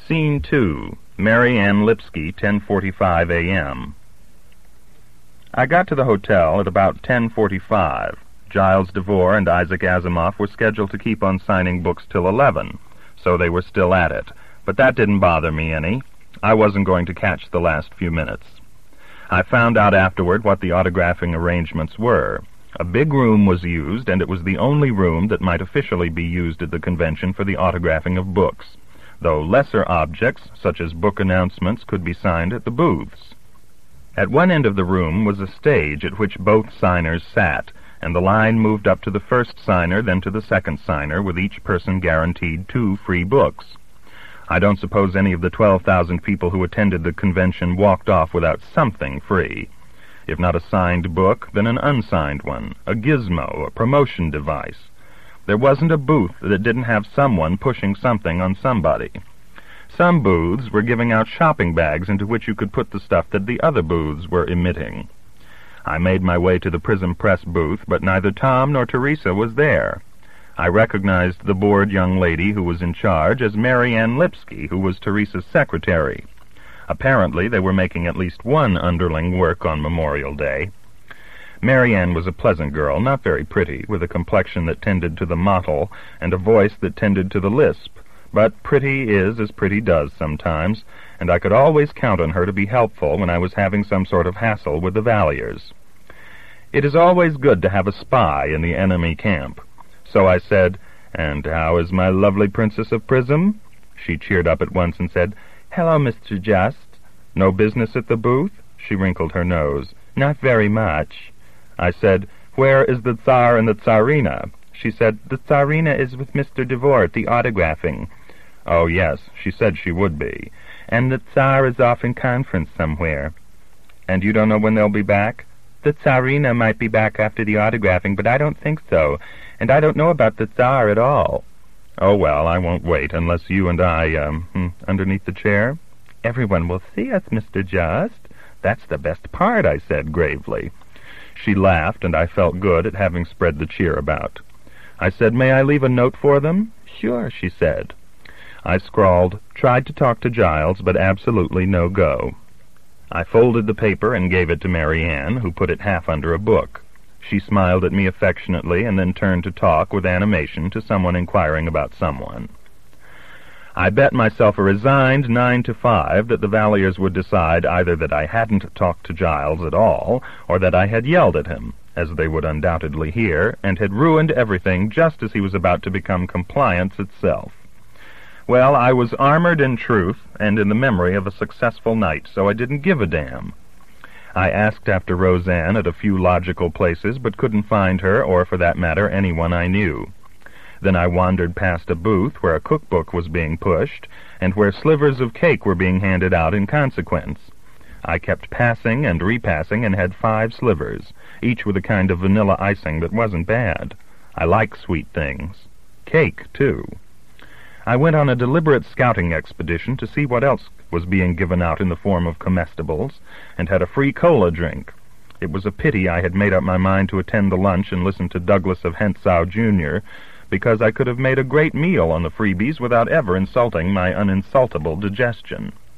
Scene 2. Mary Ann Lipsky, 10:45 a.m. I got to the hotel at about 10:45. Giles DeVore and Isaac Asimov were scheduled to keep on signing books till 11, so they were still at it. But that didn't bother me any. I wasn't going to catch the last few minutes. I found out afterward what the autographing arrangements were. A big room was used, and it was the only room that might officially be used at the convention for the autographing of books, though lesser objects, such as book announcements, could be signed at the booths. At one end of the room was a stage at which both signers sat, and the line moved up to the first signer, then to the second signer, with each person guaranteed 2 free books. I don't suppose any of the 12,000 people who attended the convention walked off without something free. If not a signed book, then an unsigned one, a gizmo, a promotion device. There wasn't a booth that didn't have someone pushing something on somebody. Some booths were giving out shopping bags into which you could put the stuff that the other booths were emitting. I made my way to the Prism Press booth, but neither Tom nor Teresa was there. I recognized the bored young lady who was in charge as Mary Ann Lipsky, who was Teresa's secretary. Apparently they were making at least one underling work on Memorial Day. Mary Ann was a pleasant girl, not very pretty, with a complexion that tended to the mottle and a voice that tended to the lisp. But pretty is as pretty does sometimes, and I could always count on her to be helpful when I was having some sort of hassle with the Valliers. It is always good to have a spy in the enemy camp. So I said, "And how is my lovely Princess of Prism?" She cheered up at once and said, "Hello, Mr. Just." "No business at the booth?" She wrinkled her nose. "Not very much." I said, "Where is the Tsar and the Tsarina?" She said, "The Tsarina is with Mr. DeVore at the autographing." "Oh, yes, she said she would be." "And the Tsar is off in conference somewhere." "And you don't know when they'll be back?" "The Tsarina might be back after the autographing, but I don't think so. And I don't know about the Tsar at all." "Oh, well, I won't wait unless you and I, underneath the chair?" "Everyone will see us, Mr. Just." "That's the best part," I said gravely. She laughed, and I felt good at having spread the cheer about. I said, "May I leave a note for them?" "Sure," she said. I scrawled, "Tried to talk to Giles, but absolutely no go." I folded the paper and gave it to Mary Ann, who put it half under a book. She smiled at me affectionately and then turned to talk with animation to someone inquiring about someone. I bet myself a resigned 9 to 5 that the Valliers would decide either that I hadn't talked to Giles at all, or that I had yelled at him, as they would undoubtedly hear, and had ruined everything just as he was about to become compliance itself. Well, I was armored in truth and in the memory of a successful night, so I didn't give a damn. I asked after Roseanne at a few logical places, but couldn't find her, or for that matter, anyone I knew. Then I wandered past a booth where a cookbook was being pushed, and where slivers of cake were being handed out in consequence. I kept passing and repassing and had 5 slivers, each with a kind of vanilla icing that wasn't bad. I like sweet things. Cake, too. I went on a deliberate scouting expedition to see what else was being given out in the form of comestibles, and had a free cola drink. It was a pity I had made up my mind to attend the lunch and listen to Douglas of Hensau, Jr., because I could have made a great meal on the freebies without ever insulting my uninsultable digestion.